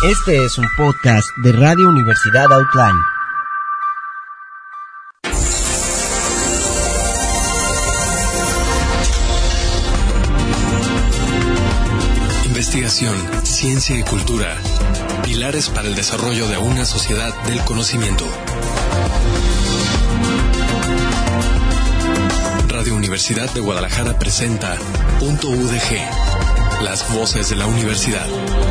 Este es un podcast de Radio Universidad Outline. Investigación, ciencia y cultura. Pilares para el desarrollo de una sociedad del conocimiento. Radio Universidad de Guadalajara presenta .udg, las voces de la universidad.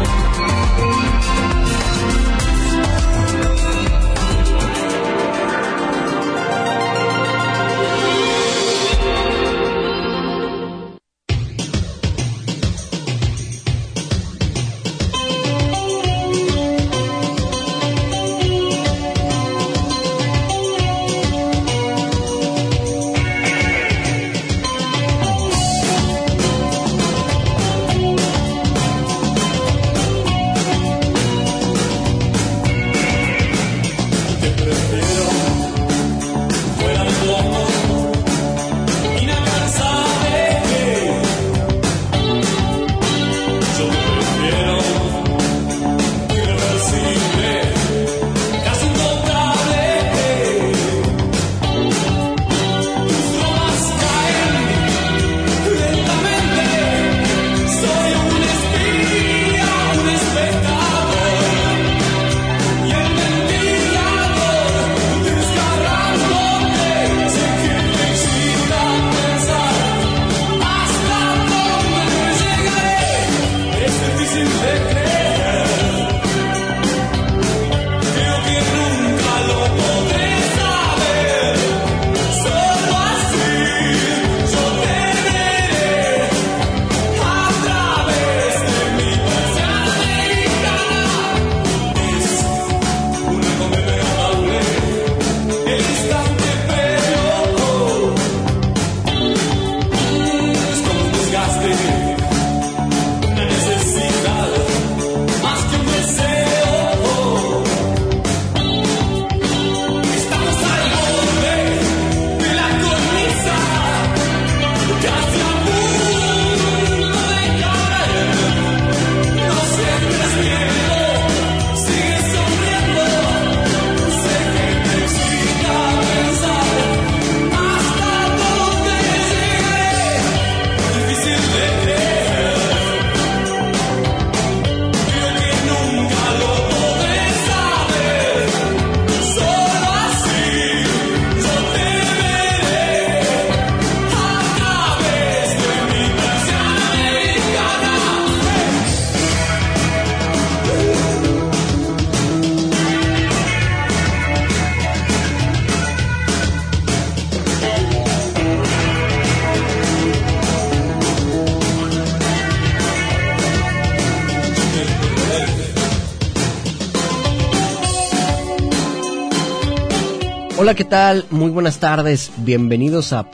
Hola, ¿qué tal? Muy buenas tardes. Bienvenidos a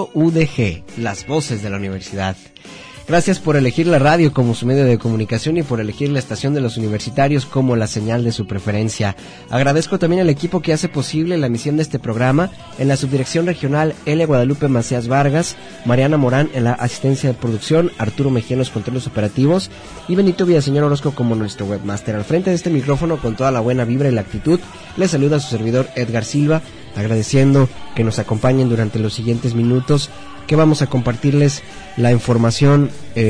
.udg, las voces de la universidad. Gracias por elegir la radio como su medio de comunicación y por elegir la estación de los universitarios como la señal de su preferencia. Agradezco también al equipo que hace posible la emisión de este programa, en la subdirección regional Elia Guadalupe Macías Vargas, Mariana Morán en la asistencia de producción, Arturo Mejía en los controles operativos y Benito Villaseñor Orozco como nuestro webmaster. Al frente de este micrófono, con toda la buena vibra y la actitud, les saluda a su servidor Edgar Silva, agradeciendo que nos acompañen durante los siguientes minutos, que vamos a compartirles la información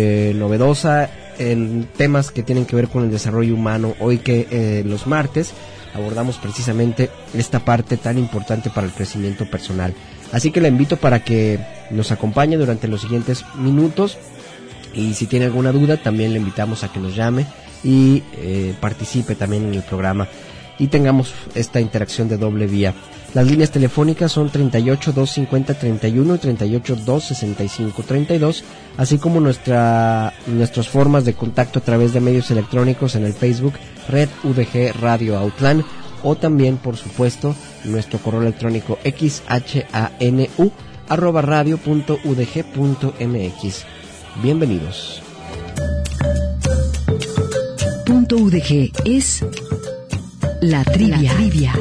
novedosa en temas que tienen que ver con el desarrollo humano. Hoy que los martes abordamos precisamente esta parte tan importante para el crecimiento personal. Así que la invito para que nos acompañe durante los siguientes minutos, y si tiene alguna duda también le invitamos a que nos llame y participe también en el programa y tengamos esta interacción de doble vía. Las líneas telefónicas son 38 250 31 y 38 265 32, así como nuestras formas de contacto a través de medios electrónicos en el Facebook Red UDG Radio Outline, o también, por supuesto, nuestro correo electrónico xhanu@radio.udg.mx. Bienvenidos. .udg es la trivia.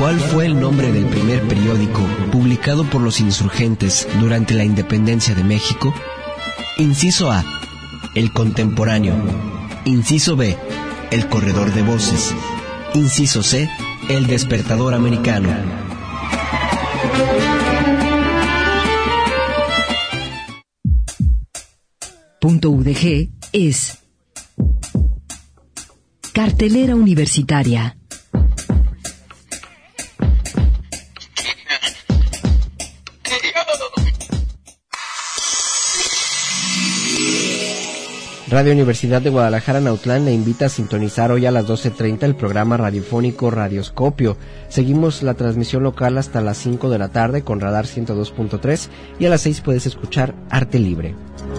¿Cuál fue el nombre del primer periódico publicado por los insurgentes durante la independencia de México? Inciso A, El Contemporáneo. Inciso B, El Corredor de Voces. Inciso C, El Despertador Americano. Punto UDG es Cartelera Universitaria. Radio Universidad de Guadalajara Nautlán le invita a sintonizar hoy a las 12:30 el programa radiofónico Radioscopio. Seguimos la transmisión local hasta las 5 de la tarde con Radar 102.3 y a las 6 puedes escuchar Arte Libre.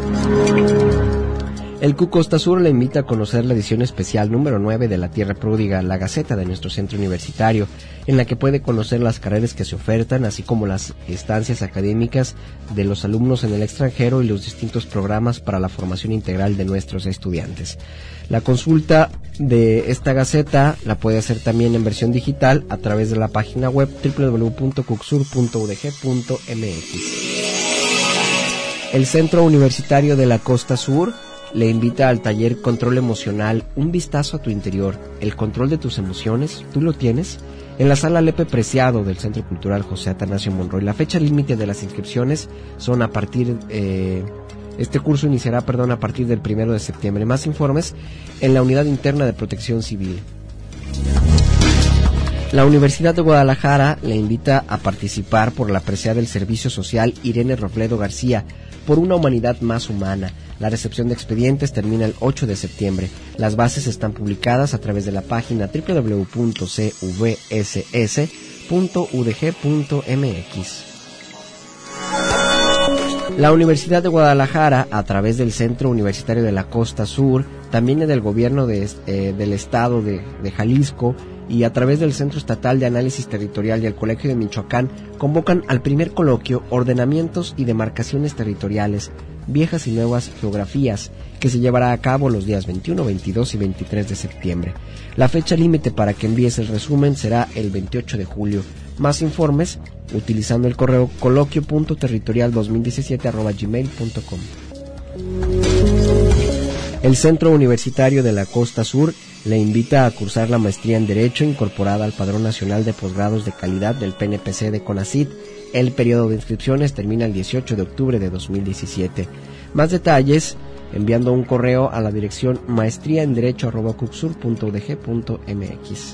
El Q Costa Sur le invita a conocer la edición especial número 9 de La Tierra Pródiga, la Gaceta de nuestro centro universitario, en la que puede conocer las carreras que se ofertan, así como las estancias académicas de los alumnos en el extranjero y los distintos programas para la formación integral de nuestros estudiantes. La consulta de esta Gaceta la puede hacer también en versión digital a través de la página web www.cucsur.udg.mx. El Centro Universitario de la Costa Sur le invita al taller Control Emocional, un vistazo a tu interior, el control de tus emociones, ¿tú lo tienes? En la sala Lepe Preciado del Centro Cultural José Atanasio Monroy. La fecha límite de las inscripciones son este curso iniciará a partir del 1 de septiembre. Más informes en la Unidad Interna de Protección Civil. La Universidad de Guadalajara le invita a participar por la presea del Servicio Social Irene Robledo García, por una humanidad más humana. La recepción de expedientes termina el 8 de septiembre. Las bases están publicadas a través de la página www.cvss.udg.mx. La Universidad de Guadalajara, a través del Centro Universitario de la Costa Sur, también del Gobierno del Estado de Jalisco y a través del Centro Estatal de Análisis Territorial y el Colegio de Michoacán, convocan al primer coloquio Ordenamientos y Demarcaciones Territoriales, Viejas y Nuevas Geografías, que se llevará a cabo los días 21, 22 y 23 de septiembre. La fecha límite para que envíes el resumen será el 28 de julio. Más informes utilizando el correo coloquio.territorial2017@gmail.com. El Centro Universitario de la Costa Sur le invita a cursar la maestría en Derecho incorporada al Padrón Nacional de Posgrados de Calidad del PNPC de CONACYT. El periodo de inscripciones termina el 18 de octubre de 2017. Más detalles enviando un correo a la dirección maestriaenderecho@cucsur.udg.mx.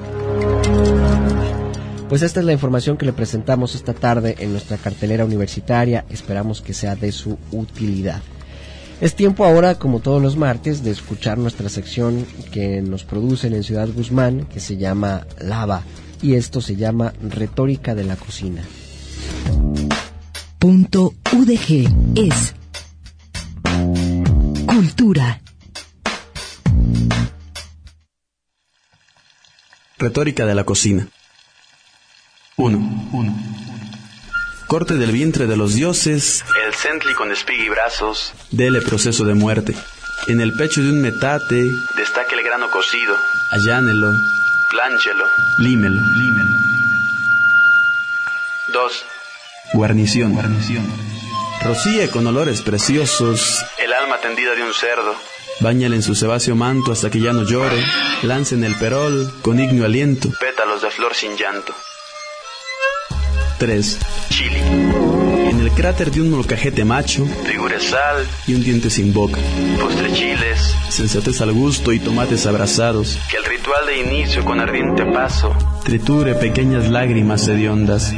Pues esta es la información que le presentamos esta tarde en nuestra cartelera universitaria. Esperamos que sea de su utilidad. Es tiempo ahora, como todos los martes, de escuchar nuestra sección que nos producen en Ciudad Guzmán, que se llama Lava, y esto se llama Retórica de la Cocina. Punto UDG es Cultura. Retórica de la cocina. 1. Corte del vientre de los dioses, el centli con espiga y brazos, dele proceso de muerte. En el pecho de un metate, destaque el grano cocido, allánelo, plánchelo, límelo. 2. Guarnición. Rocíe con olores preciosos el alma tendida de un cerdo. Báñale en su sebáceo manto hasta que ya no llore. Lance en el perol con ignio aliento pétalos de flor sin llanto. 3. Chili. En el cráter de un molcajete macho figure sal y un diente sin boca. Postre chiles, sensatez al gusto y tomates abrazados. Que el ritual de inicio con ardiente paso triture pequeñas lágrimas hediondas.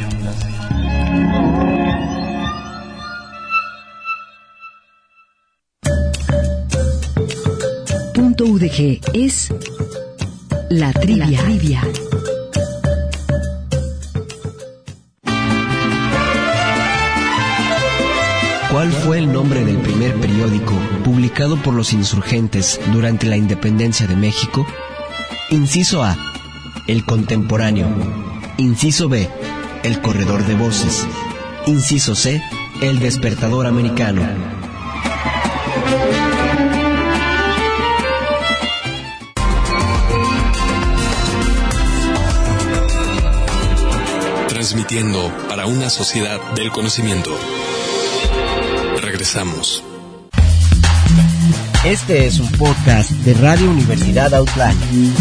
Punto UDG es La Trivia. ¿Cuál fue el nombre del primer periódico publicado por los insurgentes durante la independencia de México? Inciso A, El Contemporáneo. Inciso B, El Corredor de Voces. Inciso C, El Despertador Americano. transmitiendo para una sociedad del conocimiento. Regresamos. Este es un podcast de Radio Universidad Autlán.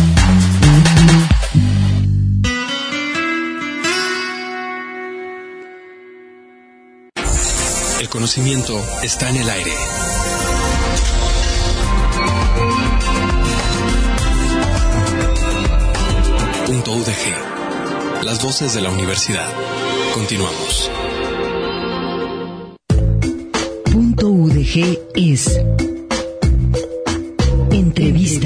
El conocimiento está en el aire. .udg. Las voces de la universidad. Continuamos. .udg es entrevista.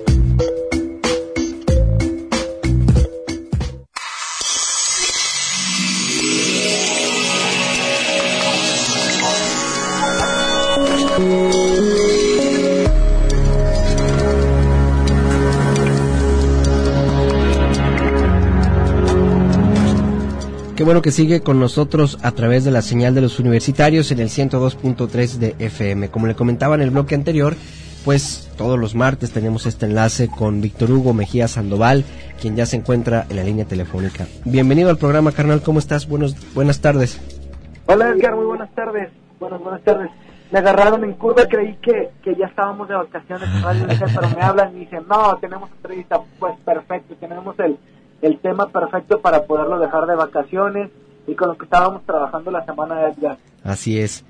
Qué bueno que sigue con nosotros a través de la señal de los universitarios en el 102.3 de FM. Como le comentaba en el bloque anterior, pues todos los martes tenemos este enlace con Víctor Hugo Mejía Sandoval, quien ya se encuentra en la línea telefónica. Bienvenido al programa, carnal, ¿cómo estás? Buenas tardes. Hola, Edgar, muy buenas tardes. Buenas tardes. Me agarraron en curva, creí que ya estábamos de vacaciones en Radio UDG, pero me hablan y dicen, no, tenemos entrevista. Pues perfecto, tenemos el tema perfecto para poderlo dejar de vacaciones y con lo que estábamos trabajando la semana de Edgar. Así es.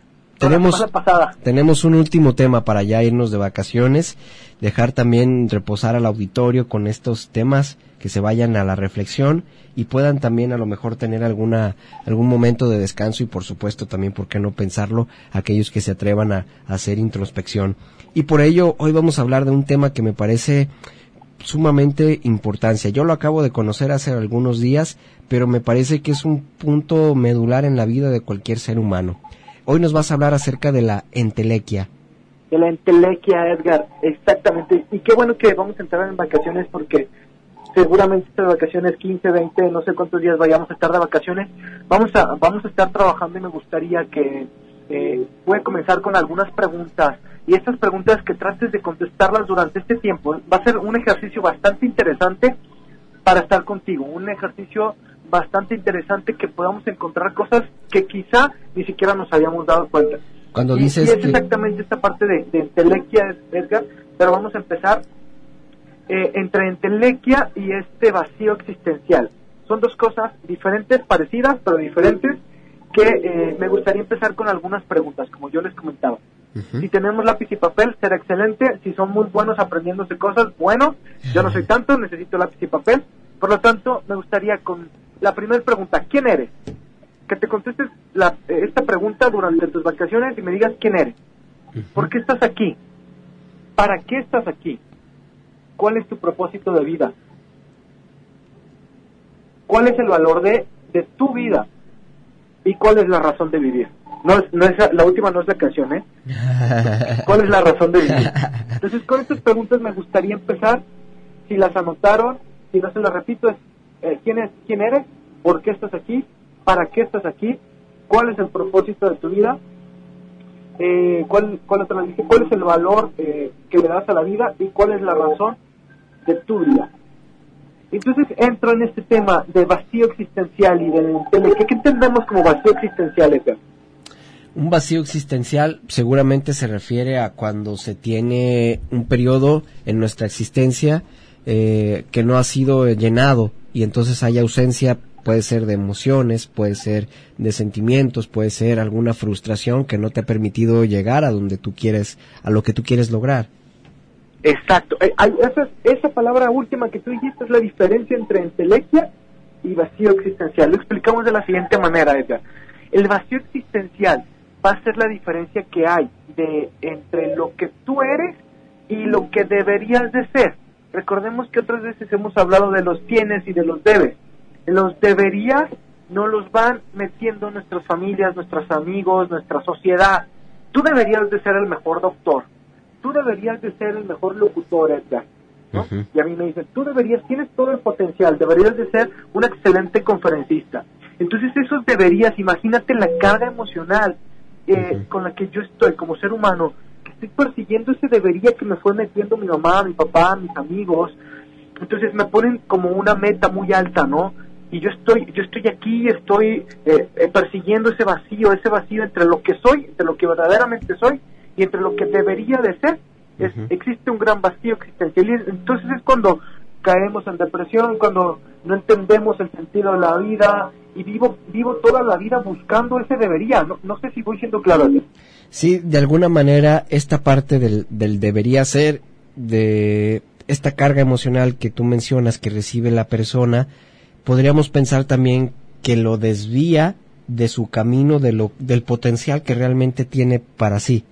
Tenemos un último tema para ya irnos de vacaciones, dejar también reposar al auditorio con estos temas, que se vayan a la reflexión y puedan también a lo mejor tener algún momento de descanso y por supuesto también, ¿por qué no pensarlo?, aquellos que se atrevan a hacer introspección. Y por ello hoy vamos a hablar de un tema que me parece sumamente importancia. Yo lo acabo de conocer hace algunos días, pero me parece que es un punto medular en la vida de cualquier ser humano. Hoy nos vas a hablar acerca de la entelequia. De la entelequia, Edgar, exactamente. Y qué bueno que vamos a entrar en vacaciones porque seguramente estas vacaciones, 15, 20, no sé cuántos días vayamos a estar de vacaciones, vamos a estar trabajando y me gustaría que voy a comenzar con algunas preguntas. Y estas preguntas que trates de contestarlas durante este tiempo, va a ser un ejercicio bastante interesante para estar contigo, un ejercicio bastante interesante que podamos encontrar cosas que quizá ni siquiera nos habíamos dado cuenta. Cuando y dices es exactamente esta parte de entelequia, Edgar, pero vamos a empezar entre entelequia y este vacío existencial. Son dos cosas diferentes, parecidas, pero diferentes, que me gustaría empezar con algunas preguntas, como yo les comentaba. Si tenemos lápiz y papel, será excelente. Si son muy buenos aprendiéndose cosas, bueno, yo no soy tanto, necesito lápiz y papel. Por lo tanto, me gustaría con la primera pregunta, ¿quién eres? Que te contestes esta pregunta durante tus vacaciones y me digas quién eres. ¿Por qué estás aquí? ¿Para qué estás aquí? ¿Cuál es tu propósito de vida? ¿Cuál es el valor de tu vida? ¿Y cuál es la razón de vivir? No es la última no es la canción, ¿eh? ¿Cuál es la razón de vivir? Entonces, con estas preguntas me gustaría empezar. Si las anotaron, si no se las repito, es ¿quién eres? ¿Por qué estás aquí? ¿Para qué estás aquí? ¿Cuál es el propósito de tu vida? ¿Cuál es el valor que le das a la vida? ¿Y cuál es la razón de tu vida? Entonces entro en este tema de vacío existencial y de entelequia. ¿Qué entendemos como vacío existencial, Edgar? Un vacío existencial seguramente se refiere a cuando se tiene un periodo en nuestra existencia que no ha sido llenado y entonces hay ausencia, puede ser de emociones, puede ser de sentimientos, puede ser alguna frustración que no te ha permitido llegar a donde tú quieres, a lo que tú quieres lograr. Exacto. Esa palabra última que tú dijiste es la diferencia entre entelequia y vacío existencial. Lo explicamos de la siguiente manera, Edgar. El vacío existencial va a ser la diferencia que hay entre lo que tú eres y lo que deberías de ser. Recordemos que otras veces hemos hablado de los tienes y de los debes. Los deberías no los van metiendo nuestras familias, nuestros amigos, nuestra sociedad. Tú deberías de ser el mejor doctor. Tú deberías de ser el mejor locutor, Edgar, ¿no? Y a mí me dicen, tienes todo el potencial, deberías de ser un excelente conferencista. Entonces esos deberías, imagínate la carga emocional con la que yo estoy como ser humano, que estoy persiguiendo ese debería que me fue metiendo mi mamá, mi papá, mis amigos. Entonces me ponen como una meta muy alta, ¿no? y yo estoy aquí, estoy persiguiendo ese vacío entre lo que soy, entre lo que verdaderamente soy y entre lo que debería de ser. Existe un gran vacío existencial, y entonces es cuando caemos en depresión, cuando no entendemos el sentido de la vida, y vivo toda la vida buscando ese debería. No sé si voy siendo claro. Sí, de alguna manera esta parte del debería ser, de esta carga emocional que tú mencionas que recibe la persona, podríamos pensar también que lo desvía de su camino, del potencial que realmente tiene para sí.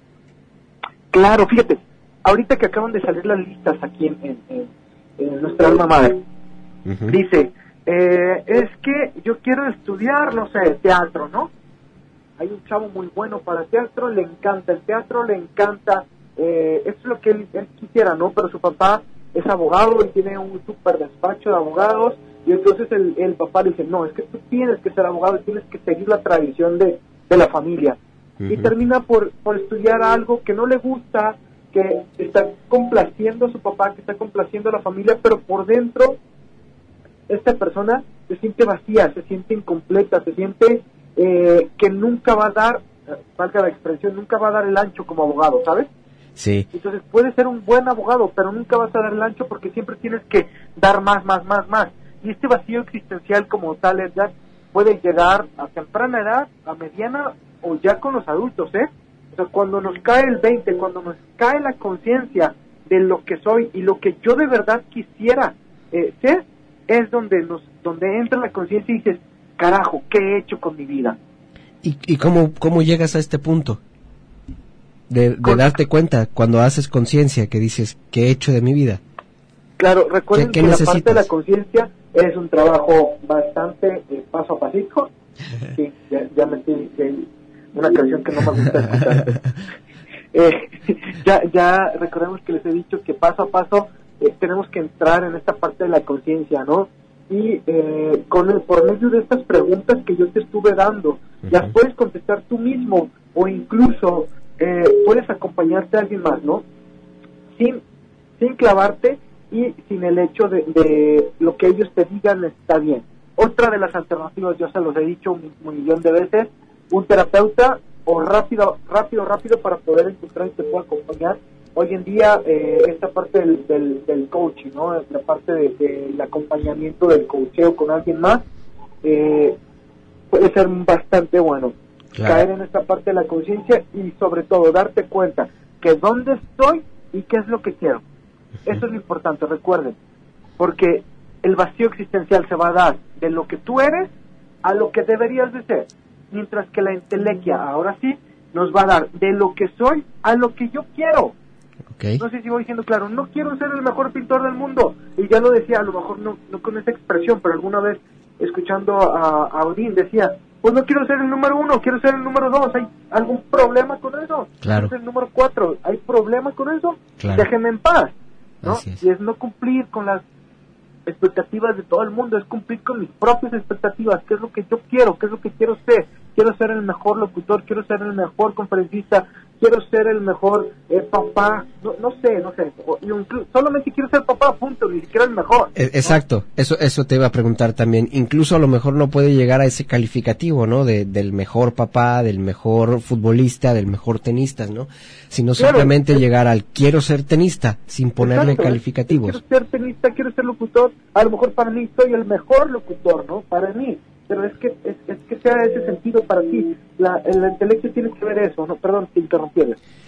Claro, fíjate, ahorita que acaban de salir las listas aquí en nuestra alma madre, dice, es que yo quiero estudiar, no sé, teatro, ¿no? Hay un chavo muy bueno para teatro, le encanta el teatro, le encanta, eso es lo que él quisiera, ¿no? Pero su papá es abogado y tiene un súper despacho de abogados, y entonces el papá le dice, no, es que tú tienes que ser abogado y tienes que seguir la tradición de la familia. Y termina por estudiar algo que no le gusta, que está complaciendo a su papá, que está complaciendo a la familia, pero por dentro esta persona se siente vacía, se siente incompleta, se siente que nunca va a dar, valga la expresión, nunca va a dar el ancho como abogado, ¿sabes? Sí. Entonces puedes ser un buen abogado, pero nunca vas a dar el ancho porque siempre tienes que dar más. Y este vacío existencial como tal, Edgar, puede llegar a temprana edad, a mediana o ya con los adultos, O sea, cuando nos cae el 20, cuando nos cae la conciencia de lo que soy y lo que yo de verdad quisiera ser, es donde entra la conciencia y dices, carajo, ¿qué he hecho con mi vida? ¿Y cómo llegas a este punto? De darte cuenta, cuando haces conciencia, que dices, ¿qué he hecho de mi vida? Claro, recuerden ¿Qué que necesitas? la parte de la conciencia es un trabajo bastante paso a pasito. Sí, ya metí una canción que no me gusta escuchar. Ya recordemos que les he dicho que paso a paso tenemos que entrar en esta parte de la conciencia, ¿no? Y por medio de estas preguntas que yo te estuve dando, las puedes contestar tú mismo, o incluso puedes acompañarte a alguien más, ¿no? Sin clavarte y sin el hecho de lo que ellos te digan está bien. Otra de las alternativas, yo se los he dicho un millón de veces, un terapeuta o rápido para poder encontrar y te pueda acompañar. Hoy en día esta parte del coaching, ¿no? La parte del acompañamiento del coacheo con alguien más puede ser bastante bueno. Claro. Caer en esta parte de la conciencia y sobre todo darte cuenta que dónde estoy y qué es lo que quiero. Eso es lo importante, recuerden, porque el vacío existencial se va a dar de lo que tú eres a lo que deberías de ser, mientras que la entelequia, ahora sí, nos va a dar de lo que soy a lo que yo quiero. Okay. No sé si voy diciendo claro, no quiero ser el mejor pintor del mundo, y ya lo decía, a lo mejor no con esa expresión, pero alguna vez escuchando a Odín decía, pues no quiero ser el número 1, quiero ser el número 2, ¿hay algún problema con eso? Claro. Quiero ser el número 4, ¿hay problema con eso? Claro. Déjenme en paz, ¿no? Es. Y es no cumplir con las expectativas de todo el mundo, es cumplir con mis propias expectativas, qué es lo que yo quiero, qué es lo que quiero ser el mejor locutor, quiero ser el mejor conferencista, quiero ser el mejor papá, no sé, solamente quiero ser papá, punto, ni siquiera el mejor. Exacto, ¿no? Eso te iba a preguntar también, incluso a lo mejor no puede llegar a ese calificativo, ¿no? Del mejor papá, del mejor futbolista, del mejor tenista, ¿no? Sino claro, simplemente llegar al quiero ser tenista, sin ponerle calificativos. Quiero ser tenista, quiero ser locutor, a lo mejor para mí soy el mejor locutor, ¿no? Para mí. Pero es que sea ese sentido para ti. El intelecto tiene que ver eso, ¿no? Perdón, te interrumpí.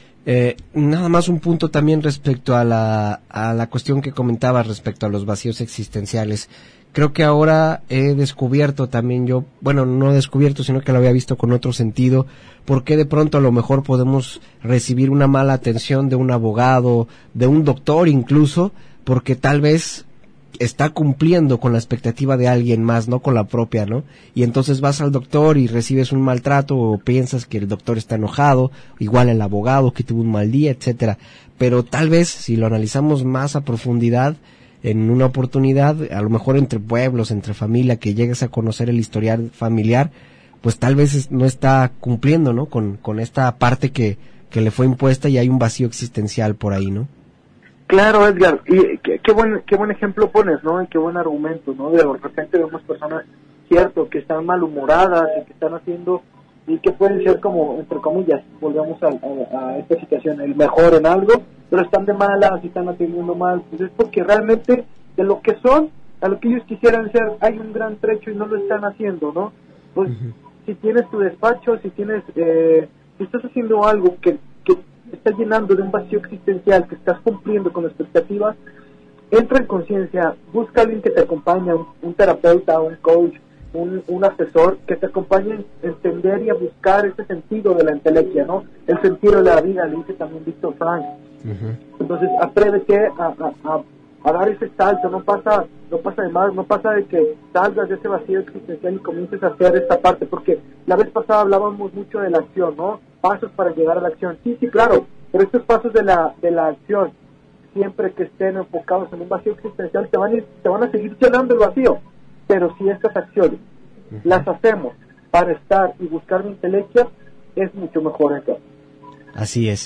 Nada más un punto también respecto a la cuestión que comentabas respecto a los vacíos existenciales. Creo que ahora he descubierto también yo, bueno, no descubierto, sino que lo había visto con otro sentido, porque de pronto a lo mejor podemos recibir una mala atención de un abogado, de un doctor incluso, porque tal vez está cumpliendo con la expectativa de alguien más, no con la propia, ¿no? Y entonces vas al doctor y recibes un maltrato o piensas que el doctor está enojado, igual el abogado que tuvo un mal día, etcétera. Pero tal vez si lo analizamos más a profundidad, en una oportunidad, a lo mejor entre pueblos, entre familia, que llegues a conocer el historial familiar, pues tal vez no está cumpliendo, ¿no? Con esta parte que le fue impuesta y hay un vacío existencial por ahí, ¿no? Claro, Edgar, y qué buen ejemplo pones, ¿no? Y qué buen argumento, ¿no? De repente vemos personas, cierto, que están malhumoradas y que están haciendo, y que pueden ser como, entre comillas, volvemos a esta situación, el mejor en algo, pero están de malas y están atendiendo mal, pues es porque realmente de lo que son, a lo que ellos quisieran ser, hay un gran trecho y no lo están haciendo, ¿no? Pues si tienes tu despacho, si estás haciendo algo que estás llenando de un vacío existencial, que estás cumpliendo con expectativas, entra en conciencia, busca a alguien que te acompañe, un terapeuta, un coach, un asesor que te acompañe a entender y a buscar ese sentido de la entelequia, ¿no? El sentido de la vida, le dice también Víctor Frank. Entonces, atrévete a dar ese salto, no pasa de más, no pasa de que salgas de ese vacío existencial y comiences a hacer esta parte, porque la vez pasada hablábamos mucho de la acción, ¿no? Pasos para llegar a la acción. Sí, claro, pero estos pasos de la acción, siempre que estén enfocados en un vacío existencial, te van a seguir llenando el vacío. Pero si estas acciones las hacemos para estar y buscar mi intelequia, es mucho mejor acá. Así es.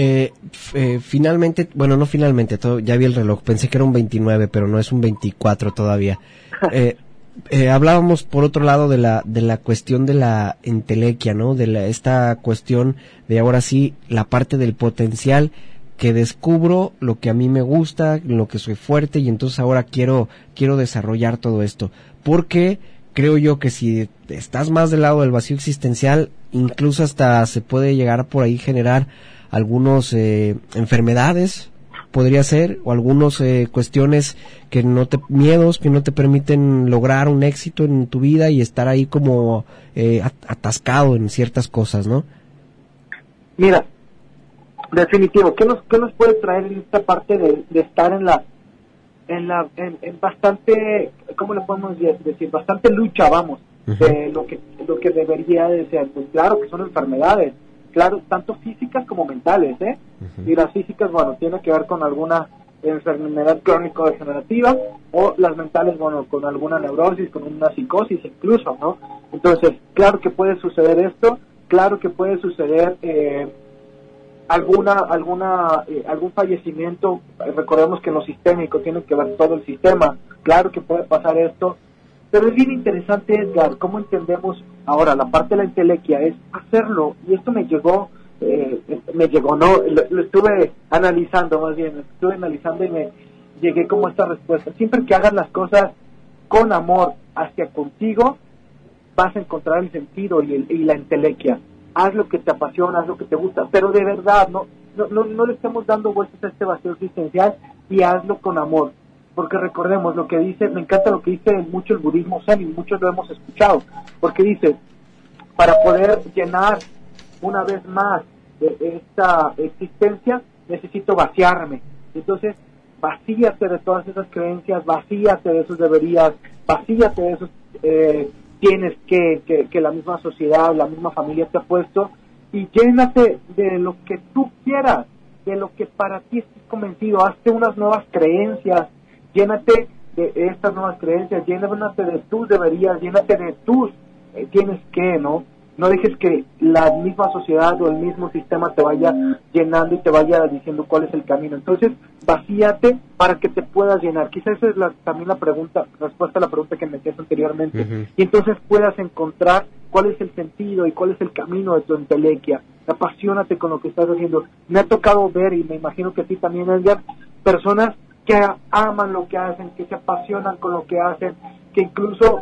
Finalmente, bueno, no finalmente, ya vi el reloj, pensé que era un 29, pero no, es un 24 todavía. Hablábamos por otro lado de la cuestión de la entelequia, ¿no? Esta cuestión de ahora sí, la parte del potencial, que descubro lo que a mí me gusta, lo que soy fuerte, y entonces ahora quiero desarrollar todo esto. Porque creo yo que si estás más del lado del vacío existencial, incluso hasta se puede llegar por ahí generar algunos enfermedades, podría ser, o algunos cuestiones miedos que no te permiten lograr un éxito en tu vida y estar ahí como atascado en ciertas cosas, ¿no? Mira, definitivo, ¿qué nos puede traer en esta parte de estar en bastante, ¿cómo le podemos decir? Bastante lucha, vamos, de lo que debería de ser. Pues claro que son enfermedades, claro, tanto físicas como mentales, y las físicas, bueno, tienen que ver con alguna enfermedad crónico-degenerativa, o las mentales, bueno, con alguna neurosis, con una psicosis incluso, ¿no? Entonces, claro que puede suceder esto, claro que puede suceder algún fallecimiento. Recordemos que en lo sistémico tiene que ver todo el sistema, claro que puede pasar esto, pero es bien interesante, Edgar, cómo entendemos ahora la parte de la entelequia, es hacerlo, y esto me llegó, no, lo estuve analizando y me llegué como a esta respuesta. Siempre que hagas las cosas con amor hacia contigo, vas a encontrar el sentido y la entelequia. Haz lo que te apasiona, haz lo que te gusta, pero de verdad, no le estamos dando vueltas a este vacío existencial, y hazlo con amor, porque recordemos lo que dice, me encanta lo que dice mucho el budismo zen, y muchos lo hemos escuchado, porque dice, para poder llenar una vez más de esta existencia, necesito vaciarme. Entonces, vacíate de todas esas creencias, vacíate de esos deberías, vacíate de esos tienes que la misma sociedad, la misma familia te ha puesto, y llénate de lo que tú quieras, de lo que para ti estés convencido. Hazte unas nuevas creencias, llénate de estas nuevas creencias, llénate de tus deberías, llénate de tus tienes que, ¿no? No dejes que la misma sociedad o el mismo sistema te vaya llenando y te vaya diciendo cuál es el camino. Entonces, vacíate para que te puedas llenar. Quizás esa es también la respuesta a la pregunta que me hacías anteriormente. Y entonces puedas encontrar cuál es el sentido y cuál es el camino de tu entelequia. Apasionate con lo que estás haciendo. Me ha tocado ver, y me imagino que a ti también, Edgar, personas que aman lo que hacen, que se apasionan con lo que hacen, que incluso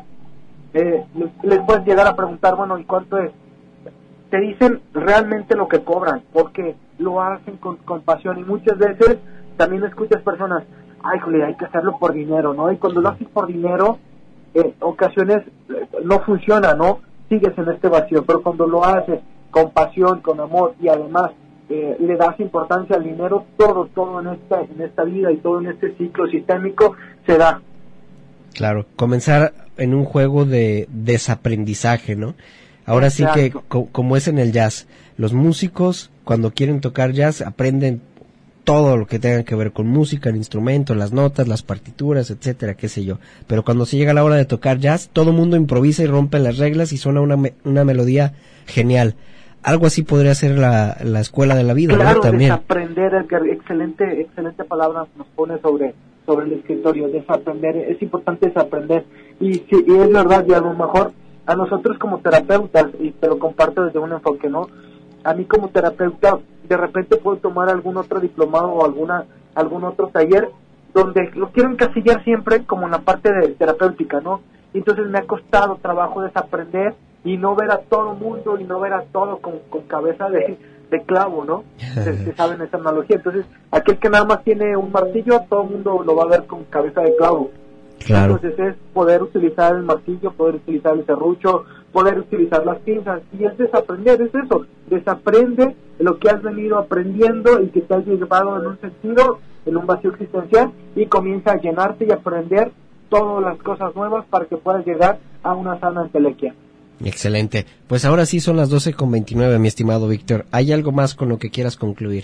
les puedes llegar a preguntar, bueno, ¿y cuánto es? Te dicen realmente lo que cobran, porque lo hacen con pasión. Y muchas veces también escuchas personas, ay, jole, hay que hacerlo por dinero, ¿no? Y cuando lo haces por dinero, ocasiones no funciona, ¿no? Sigues en este vacío. Pero cuando lo haces con pasión, con amor, y además le das importancia al dinero, todo en esta vida y todo en este ciclo sistémico se da. Claro, comenzar en un juego de desaprendizaje, ¿no? Ahora sí que, como es en el jazz, los músicos cuando quieren tocar jazz aprenden todo lo que tenga que ver con música, el instrumento, las notas, las partituras, etcétera, qué sé yo. Pero cuando se llega la hora de tocar jazz, todo el mundo improvisa y rompe las reglas y suena una melodía genial. algo así podría ser la escuela de la vida, claro, ¿no? También. Desaprender, Edgar, excelente palabra nos pone sobre el escritorio. Desaprender, es importante desaprender, y es verdad, y a lo mejor a nosotros como terapeutas, y te lo comparto desde un enfoque, ¿no? A mí como terapeuta, de repente puedo tomar algún otro diplomado o algún otro taller donde lo quiero encasillar siempre como en la parte de terapéutica, ¿no? Y entonces me ha costado trabajo desaprender y no ver a todo mundo y no ver a todo con cabeza de clavo, ¿no? Se saben esa analogía. Entonces, aquel que nada más tiene un martillo, todo el mundo lo va a ver con cabeza de clavo. Claro. Entonces es poder utilizar el martillo, poder utilizar el serrucho, poder utilizar las pinzas, y es desaprender, es eso, desaprende lo que has venido aprendiendo y que te has llevado en un sentido, en un vacío existencial, y comienza a llenarte y aprender todas las cosas nuevas para que puedas llegar a una sana entelequia. Excelente. Pues ahora sí son las 12:29, mi estimado Víctor. ¿Hay algo más con lo que quieras concluir?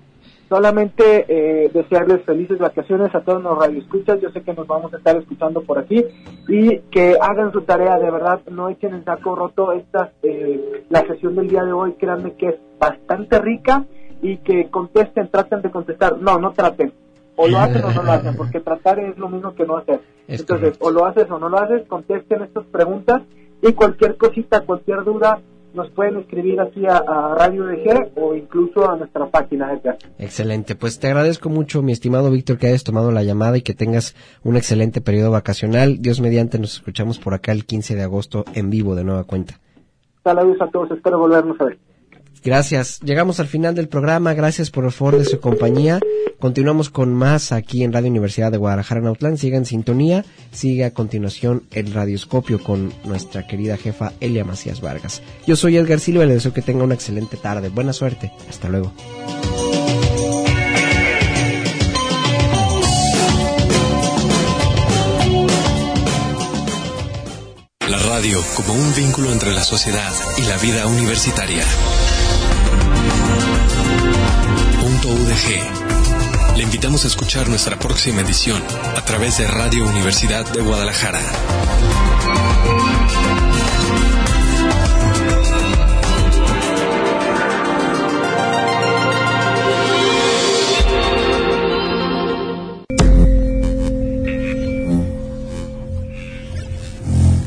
Solamente desearles felices vacaciones a todos los radioescuchas. Yo sé que nos vamos a estar escuchando por aquí, y que hagan su tarea, de verdad, no echen en saco roto la sesión del día de hoy. Créanme que es bastante rica, y que contesten, traten de contestar. No traten, o lo hacen o no lo hacen, porque tratar es lo mismo que no hacer. Entonces, correcto. O lo haces o no lo haces, contesten estas preguntas, y cualquier cosita, cualquier duda, nos pueden escribir aquí a Radio UDG o incluso a nuestra página. Excelente, pues te agradezco mucho, mi estimado Víctor, que hayas tomado la llamada y que tengas un excelente periodo vacacional. Dios mediante, nos escuchamos por acá el 15 de agosto en vivo de nueva cuenta. Saludos a todos, espero volvernos a ver. Gracias, llegamos al final del programa, gracias por el favor de su compañía. Continuamos con más aquí en Radio Universidad de Guadalajara en Autlán. Siga en sintonía, sigue a continuación el Radioscopio con nuestra querida jefa Elia Macías Vargas. Yo soy Edgar Silva y le deseo que tenga una excelente tarde. Buena suerte, hasta luego. La radio como un vínculo entre la sociedad y la vida universitaria. .udg. Le invitamos a escuchar nuestra próxima edición a través de Radio Universidad de Guadalajara.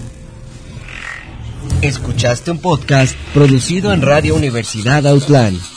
Escuchaste un podcast producido en Radio Universidad Autlán.